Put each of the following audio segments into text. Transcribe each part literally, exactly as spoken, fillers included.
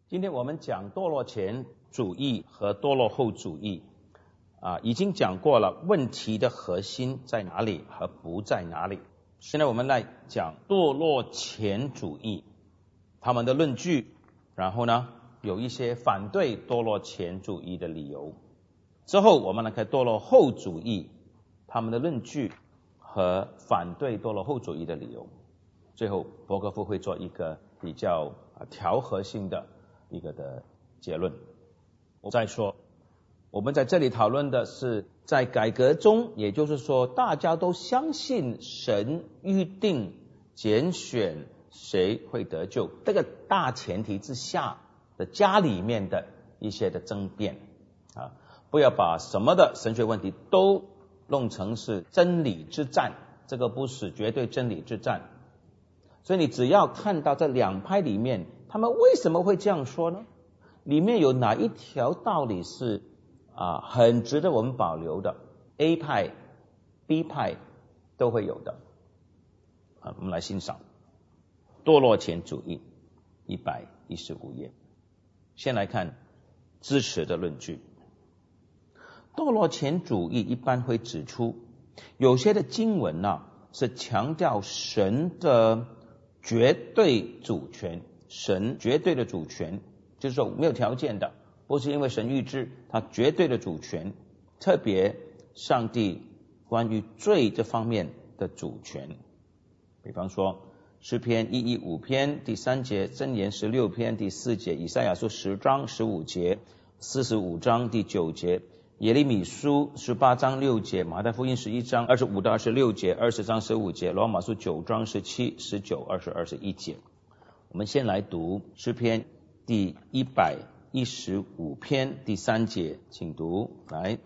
今天我们讲堕落前主义和堕落后主义啊，已经讲过了问题的核心在哪里和不在哪里。现在我们来讲堕落前主义他们的论据，然后呢有一些反对堕落前主义的理由。之后我们来看堕落后主义他们的论据和反对堕落后主义的理由。最后伯格夫会做一个比较调和性的一个的结论。我再说，我们在这里讨论的是在改革中，也就是说大家都相信神预定拣选谁会得救，这个大前提之下的家里面的一些的争辩啊，不要把什么的神学问题都弄成是真理之战，这个不是绝对真理之战。所以你只要看到这两派里面他们为什么会这样说呢？里面有哪一条道理是啊很值得我们保留的？ A 派 B 派都会有的啊，我们来欣赏堕落前主义一百一十五页。先来看支持的论据。堕落前主义一般会指出，有些的经文啊是强调神的绝对主权，神绝对的主权，就是说没有条件的，不是因为神预知，他绝对的主权，特别上帝关于罪这方面的主权。比方说诗篇一一五篇第三节，箴言十六篇第四节，以赛亚书十章十五节，四十五章第九节，耶利米书十八章六节，马太福音十一章二十五到二十六节，二十章十五节，罗马书九章十七、十九、二十、二十一节。我们先来读诗篇第一百一十五篇第三节，请读来。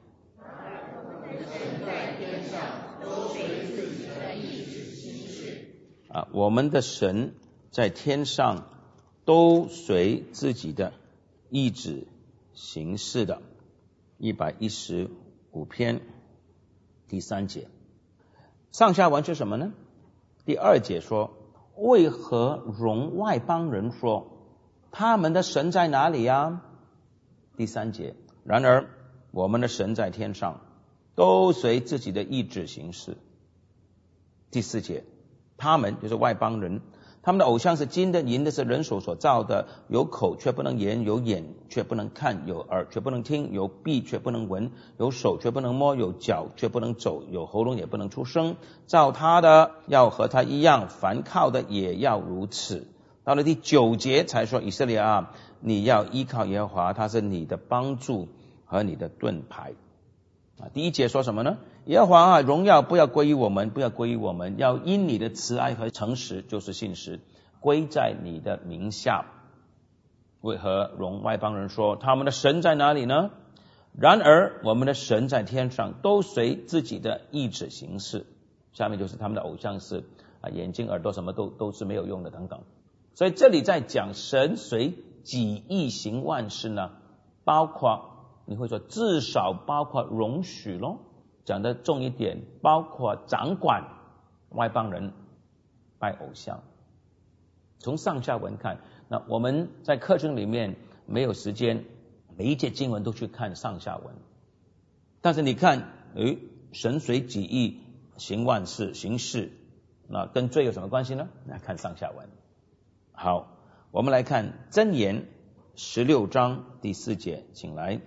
啊，我们的神在天上都随自己的意志行事的。一百一十五篇第三节，上下文是什么呢？第二节说，为何容外邦人说他们的神在哪里啊？第三节，然而我们的神在天上都随自己的意志行事。第四节，他们就是外邦人，他们的偶像是金的银的，是人手所造的，有口却不能言，有眼却不能看，有耳却不能听，有臂却不能闻，有手却不能摸，有脚却不能走，有喉咙也不能出声。造他的要和他一样，凡靠的也要如此。到了第九节才说，以色列啊，你要依靠耶和华，他是你的帮助和你的盾牌。啊，第一节说什么呢？耶和华啊，荣耀不要归于我们，不要归于我们，要因你的慈爱和诚实，就是信实，归在你的名下。为何容外邦人说他们的神在哪里呢？然而我们的神在天上都随自己的意志行事。下面就是他们的偶像是啊，眼睛耳朵什么都都是没有用的等等。所以这里在讲神随己意行万事呢，包括你会说至少包括容许咯，讲得重一点，包括掌管外邦人拜偶像。从上下文看，那我们在课程里面没有时间每一节经文都去看上下文，但是你看诶，神随己意行万事行事，那跟罪有什么关系呢？来看上下文。好，我们来看箴言十六章第四节，请来。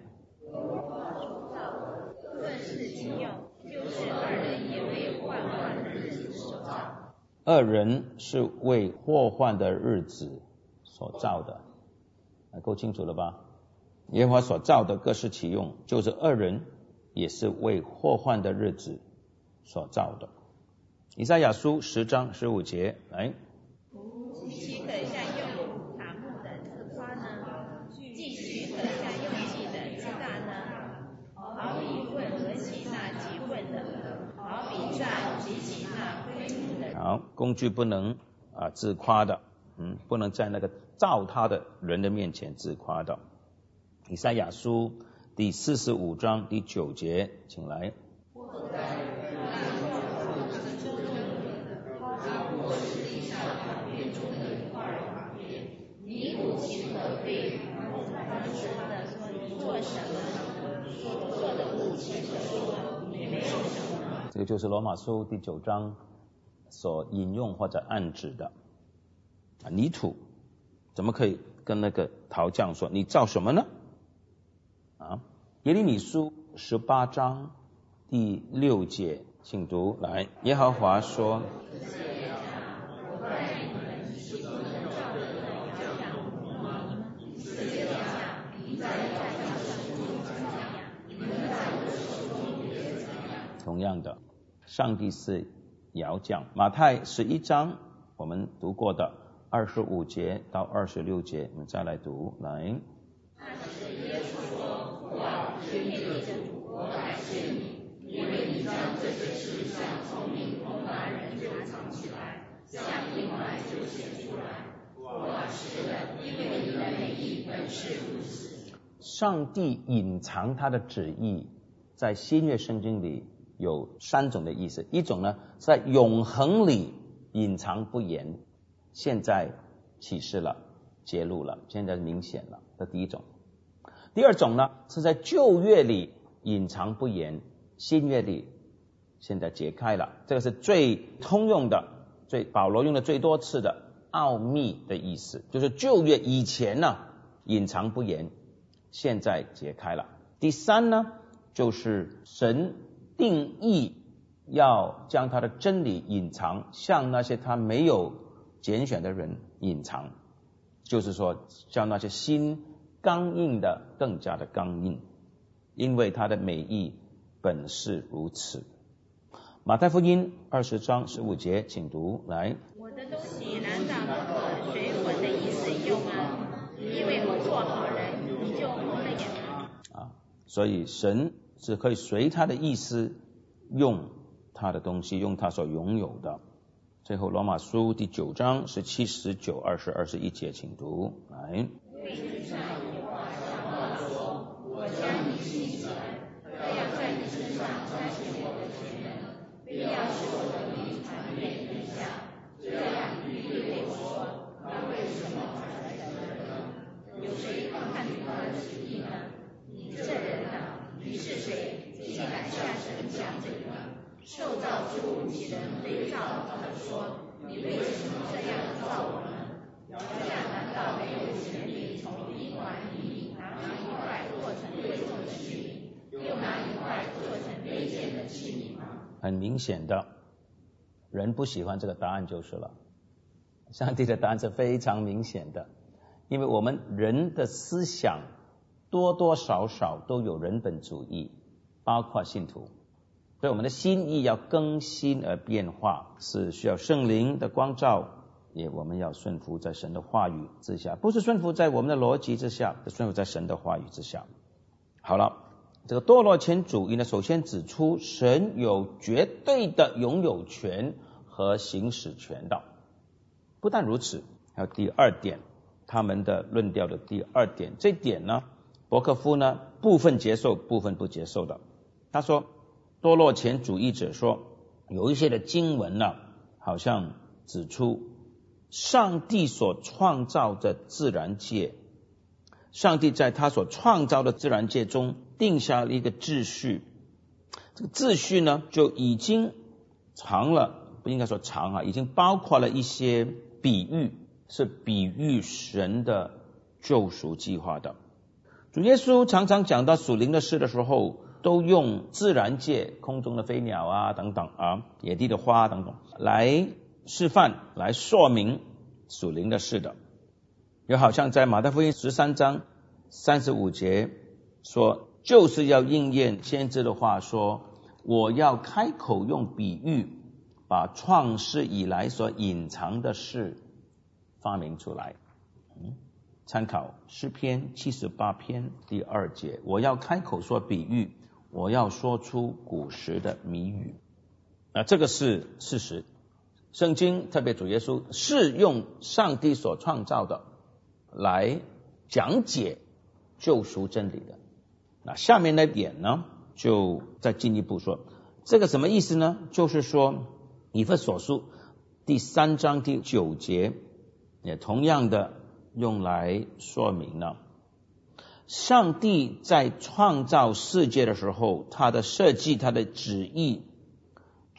二人是为祸患的日子所造的，够清楚了吧？耶和华所造的各施其用，就是二人也是为祸患的日子所造的。以赛亚书十章十五节，来。 许可下用塔木的自夸呢？既许可下用计的自大呢？好比问何其那即问的，好比战及其那归主的。 好，工具不能啊自夸的，嗯，不能在那个造他的人的面前自夸的。以赛亚书第四十五章第九节，请来。 你母亲和被这就是罗马书第九章所引用或者暗指的。啊，泥土怎么可以跟那个陶匠说你造什么呢？啊，耶利米书十八章第六节，请读来。耶和华说，同样的，上帝是窑匠。马太十一章我们读过的二十五节到二十六节，我们再来读来。 那时耶稣说，父啊，是你的主，我感谢你，因为你将这些事向聪明通达人就藏起来，向婴孩就显出来。父啊，是的，因为你的美意本是如此。 上帝隐藏他的旨意，在新约圣经里有三种的意思。一种呢，在永恒里隐藏不言，现在启示了，揭露了，现在明显了，这第一种。第二种呢，是在旧约里隐藏不言，新约里现在解开了，这个是最通用的，最保罗用的最多次的奥秘的意思，就是旧约以前呢隐藏不言，现在解开了。第三呢，就是神定义要将他的真理隐藏，向那些他没有拣选的人隐藏，就是说叫那些心刚硬的更加的刚硬，因为他的美意本是如此。马太福音二十章十五节，请读来。 我的东西难道不可随我的意思用吗？因为我做好人，你就蒙了眼吗？ 啊，所以神是可以随他的意思用他的东西，用他所拥有的。最后罗马书第九章十七、十九、二十、二十一节，请读来。 为至上有话向我说，我将你兴起来，这样在你身上彰显我的全能，并要使我的名传遍天下。这样你对我说，他为什么传来责任呢？有谁看出他的旨意呢？你这人啊，你是谁，竟敢向神讲这个？受造之物岂能对造他的说，你为什么这样造我呢？这样难道没有权利从一管里拿出一块做成贵重的器皿，又拿一块做成卑贱的器皿吗？ 很明显的，人不喜欢这个答案就是了。上帝的答案是非常明显的，因为我们人的思想多多少少都有人本主义，包括信徒，所以我们的心意要更新而变化，是需要圣灵的光照，也我们要顺服在神的话语之下，不是顺服在我们的逻辑之下，是顺服在神的话语之下。好了，这个堕落前主义呢，首先指出神有绝对的拥有权和行使权的。不但如此，还有第二点，他们的论调的第二点，这点呢，伯克夫呢部分接受，部分不接受的。他说，堕落前主义者说，有一些的经文呢，好像指出上帝所创造的自然界，上帝在他所创造的自然界中定下了一个秩序，这个秩序呢就已经藏了，不应该说藏啊，已经包括了一些比喻，是比喻神的救赎计划的。主耶稣常常讲到属灵的事的时候，都用自然界空中的飞鸟啊等等啊，野地的花等等来示范，来说明属灵的事的。就好像在马太福音十三章三十五节说，就是要应验先知的话说，我要开口用比喻，把创世以来所隐藏的事发明出来。嗯，参考诗篇七十八篇第二节，我要开口说比喻，我要说出古时的谜语。那这个是事实，圣经特别主耶稣是用上帝所创造的来讲解救赎真理的。那下面那点呢，就再进一步说，这个什么意思呢？就是说以弗所书第三章第九节也同样的用来说明了，上帝在创造世界的时候，他的设计，他的旨意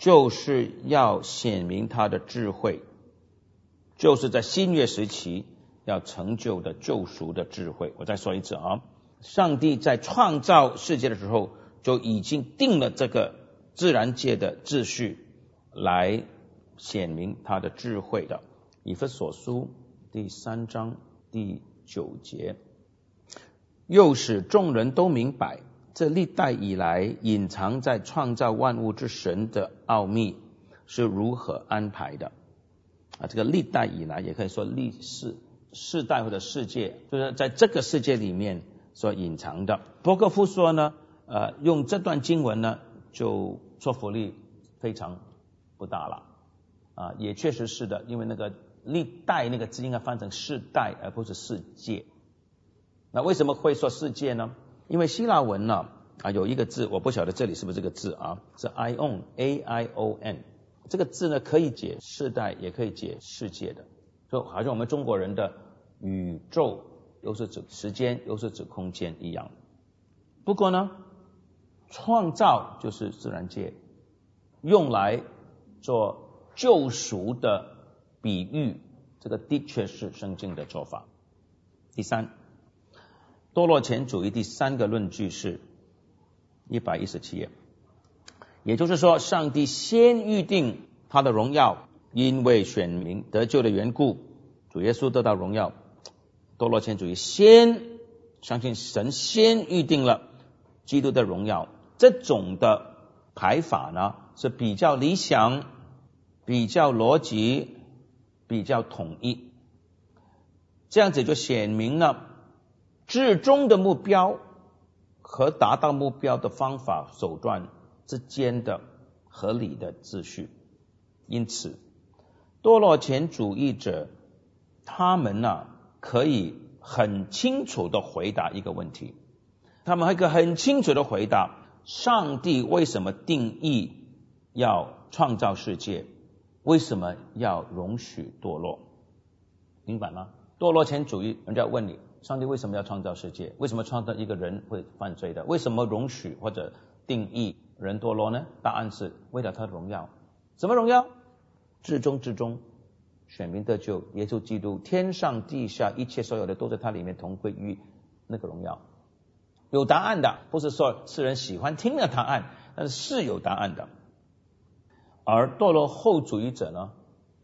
就是要显明他的智慧，就是在新约时期要成就的救赎的智慧。我再说一次啊，上帝在创造世界的时候就已经定了这个自然界的秩序，来显明他的智慧的。以弗所书第三章第九节，又使众人都明白这历代以来隐藏在创造万物之神的奥秘是如何安排的啊，这个历代以来也可以说历世世代或者世界，就是在这个世界里面所隐藏的。伯克夫说呢，呃，用这段经文呢，就说服力非常不大了啊，也确实是的，因为那个历代那个字应该翻成世代而不是世界。那为什么会说世界呢？因为希腊文呢啊有一个字，我不晓得这里是不是这个字啊，是 aion A I O N， 这个字呢可以解世代也可以解世界的，就好像我们中国人的宇宙又是指时间又是指空间一样。不过呢，创造就是自然界，用来做救赎的比喻，这个的确是圣经的做法。第三，堕落前主义第三个论据是一百一十七页，也就是说上帝先预定他的荣耀，因为选民得救的缘故，主耶稣得到荣耀。堕落前主义先相信神先预定了基督的荣耀，这种的排法呢是比较理想，比较逻辑，比较统一，这样子就显明了至终的目标和达到目标的方法手段之间的合理的秩序。因此堕落前主义者他们呢可以很清楚的回答一个问题，他们可以很清楚的回答上帝为什么定义要创造世界，为什么要容许堕落，明白吗？堕落前主义人家问你，上帝为什么要创造世界？为什么创造一个人会犯罪的？为什么容许或者定义人堕落呢？答案是为了他的荣耀。什么荣耀？至终至终选民得救，耶稣基督，天上地下一切所有的都在他里面同归于那个荣耀。有答案的，不是说世人喜欢听的答案，但是是有答案的。而堕落后主义者呢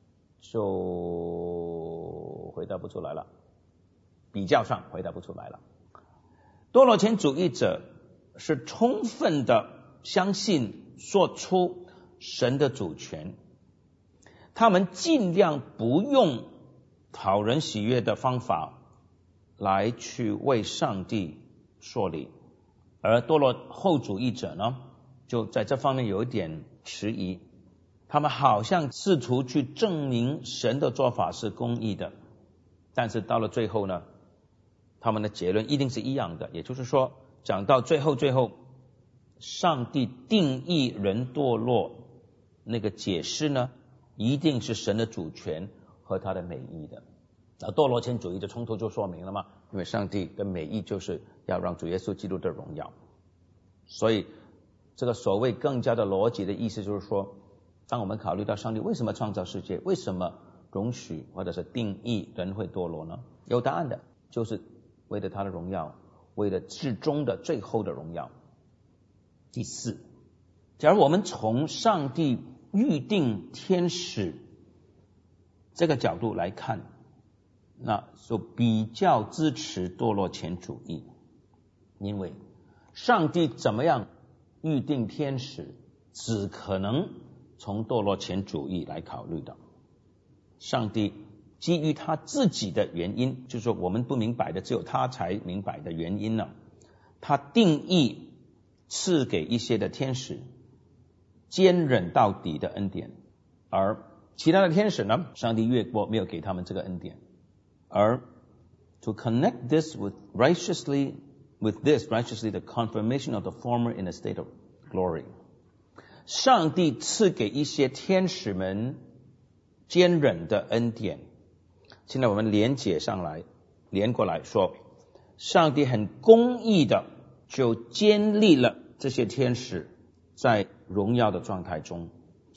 就回答不出来了，比较上回答不出来了。堕落前主义者是充分的相信说出神的主权，他们尽量不用讨人喜悦的方法来去为上帝说理，而堕落后主义者呢就在这方面有一点迟疑，他们好像试图去证明神的做法是公义的，但是到了最后呢，他们的结论一定是一样的，也就是说讲到最后最后上帝定义人堕落那个解释呢一定是神的主权和他的美意的。那堕落前主义的冲突就说明了嘛，因为上帝的美意就是要让主耶稣基督的荣耀，所以这个所谓更加的逻辑的意思就是说，当我们考虑到上帝为什么创造世界，为什么容许或者是定义人会堕落呢？有答案的，就是为了他的荣耀，为了至终的最后的荣耀。第四，假如我们从上帝预定天使这个角度来看，那就比较支持堕落前主义，因为上帝怎么样预定天使只可能从堕落前主义来考虑的。上帝基于他自己的原因，就是说我们不明白的只有他才明白的原因呢，他定义赐给一些的天使坚忍到底的恩典，而其他的天使呢，上帝越过，没有给他们这个恩典。而 to connect this with righteously with this righteously the confirmation of the former in a state of glory， 上帝赐给一些天使们坚忍的恩典。现在我们连结上来，连过来说，上帝很公义的就建立了这些天使在荣耀的状态中，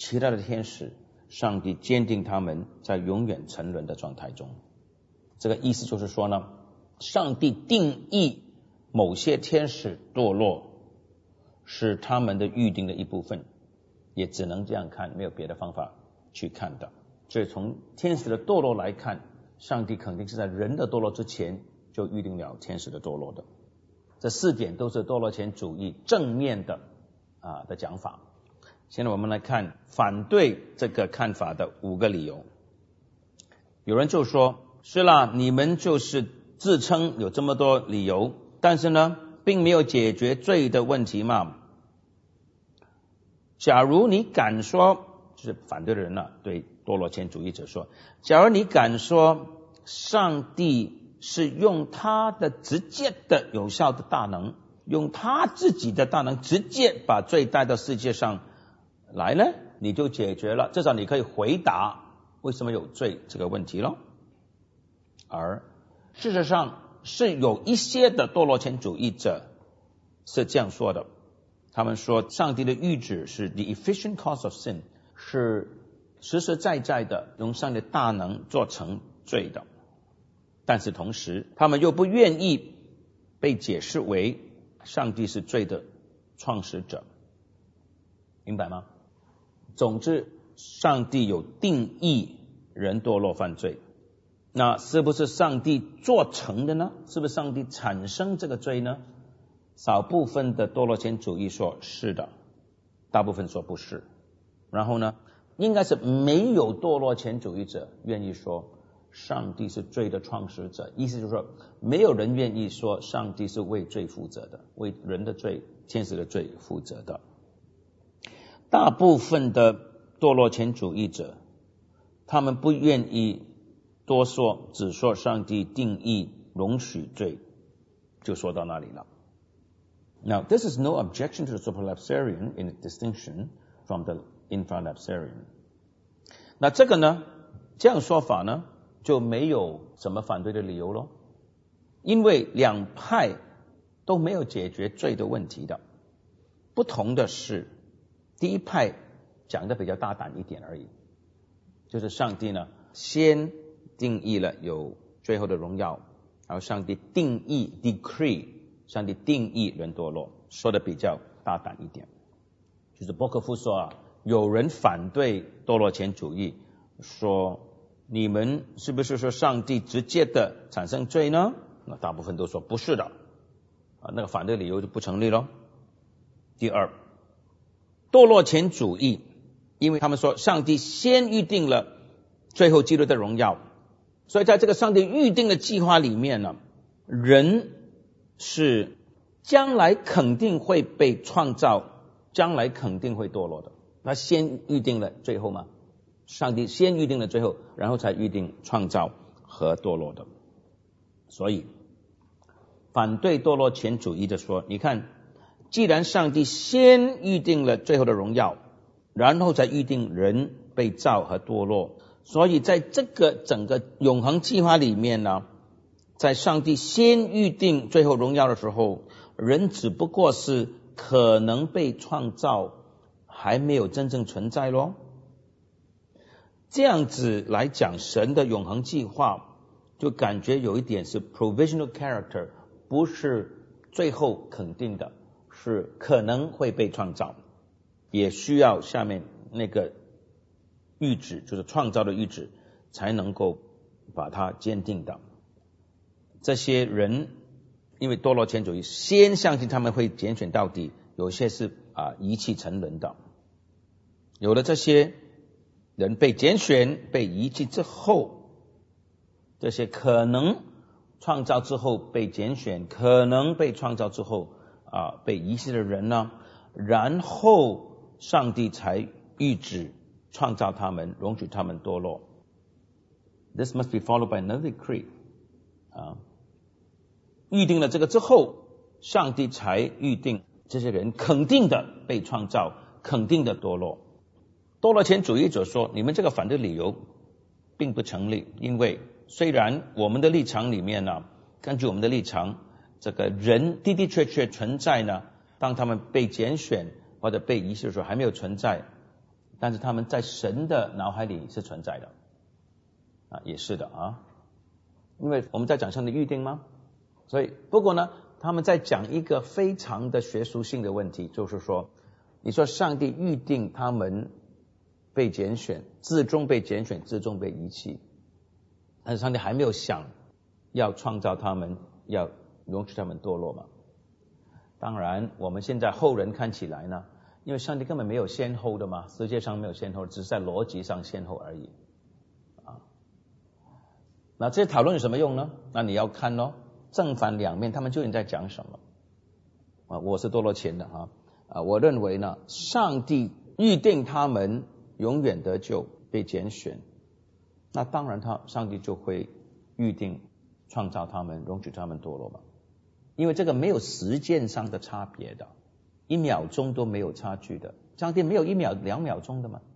其他的天使，上帝坚定他们在永远沉沦的状态中。这个意思就是说呢，上帝定义某些天使堕落是他们的预定的一部分，也只能这样看，没有别的方法去看的。所以从天使的堕落来看，上帝肯定是在人的堕落之前就预定了天使的堕落的。这四点都是堕落前主义正面的啊的讲法。现在我们来看反对这个看法的五个理由。有人就说，是啦，你们就是自称有这么多理由，但是呢并没有解决罪的问题嘛。假如你敢说，就是反对的人啊，对堕落前主义者说，假如你敢说上帝是用他的直接的有效的大能，用他自己的大能直接把罪带到世界上来呢，你就解决了，至少你可以回答为什么有罪这个问题咯。而事实上是有一些的堕落前主义者是这样说的，他们说上帝的谕旨是 the efficient cause of sin， 是实实在在的用上帝的大能做成罪的，但是同时他们又不愿意被解释为上帝是罪的创始者，明白吗？总之上帝有定义人堕落犯罪，那是不是上帝做成的呢？是不是上帝产生这个罪呢？少部分的堕落前主义说是的，大部分说不是。然后呢，应该是没有堕落前主义者愿意说上帝是罪的创始者，意思就是说没有人愿意说上帝是为罪负责的，为人的罪、天使的罪负责的。大部分的堕落前主义者，他们不愿意多说，只说上帝定义容许罪，就说到那里了。Now, this is no objection to the supralapsarian in distinction from the infralapsarian. 那这个呢，这样说法呢，就没有什么反对的理由咯，因为两派都没有解决罪的问题的。不同的是，第一派讲的比较大胆一点而已，就是上帝呢先定义了有最后的荣耀，然后上帝定义 decree， 上帝定义人堕落，说的比较大胆一点。就是波克夫说啊，有人反对堕落前主义，说你们是不是说上帝直接的产生罪呢？那大部分都说不是的，啊，那个反对理由就不成立咯。第二，堕落前主义，因为他们说上帝先预定了最后基督的荣耀，所以在这个上帝预定的计划里面呢，人是将来肯定会被创造，将来肯定会堕落的。那先预定了最后吗？上帝先预定了最后，然后才预定创造和堕落的。所以反对堕落前主义的说，你看，既然上帝先预定了最后的荣耀，然后才预定人被造和堕落，所以在这个整个永恒计划里面呢，在上帝先预定最后荣耀的时候，人只不过是可能被创造，还没有真正存在咯。这样子来讲，神的永恒计划就感觉有一点是 provisional character， 不是最后肯定的，是可能会被创造，也需要下面那个预旨，就是创造的预旨，才能够把它坚定的。这些人因为堕落前主义，先相信他们会拣选到底，有些是啊遗弃沉沦的。有了这些人被拣选、被遗弃之后，这些可能创造之后被拣选，可能被创造之后啊被遗弃的人呢，然后上帝才预旨创造他们，容许他们堕落。This must be followed by another decree. 啊，预定了这个之后，上帝才预定这些人肯定的被创造，肯定的堕落。堕落前主义者说，你们这个反对理由并不成立，因为虽然我们的立场里面呢，根据我们的立场，这个人的的确确存在呢，当他们被拣选或者被遗弃的时候还没有存在， 但是他们在神的脑海里是存在的啊，也是的啊，因为我们在讲上帝预定吗？所以不过呢，他们在讲一个非常的学术性的问题，就是说，你说上帝预定他们被拣选，至终被拣选，至终被遗弃，但是上帝还没有想要创造他们，要容许他们堕落嘛？当然我们现在后人看起来呢，因为上帝根本没有先后的嘛，世界上没有先后，只是在逻辑上先后而已啊。那这些讨论有什么用呢？那你要看咯，正反两面他们究竟在讲什么啊？我是堕落前的啊啊，我认为呢，上帝预定他们永远得救，被拣选，那当然他上帝就会预定创造他们，容许他们堕落嘛。因为这个没有时间上的差别的，一秒钟都没有差距的，上帝没有一秒两秒钟的嘛。